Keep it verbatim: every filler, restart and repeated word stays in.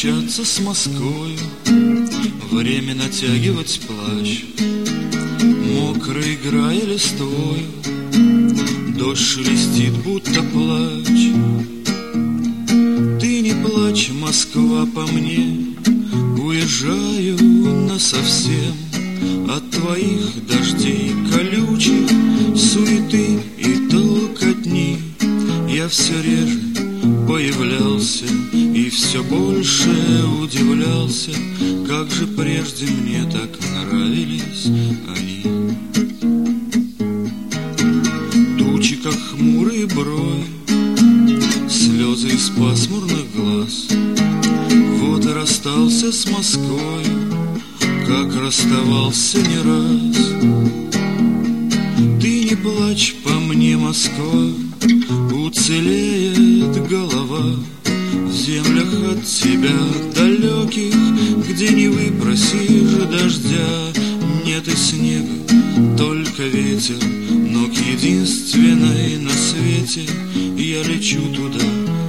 прощаться с Москвою, время натягивать плащ. Мокро играя листвою, дождь шелестит, будто плач. Ты не плачь, Москва, по мне, уезжаю насовсем от твоих дождей колючих, суеты и толкотни. Я все реже появлялся и все больше удивлялся, как же прежде мне так нравились они. Тучи, как хмурые брови, слезы из пасмурных глаз. Вот и расстался с Москвой, как расставался не раз. Ты не плачь по мне, Москва, уцелеет голова в землях от тебя далеких, где не выпросишь дождя. Нет и снега, только ветер, но к единственной на свете я лечу туда,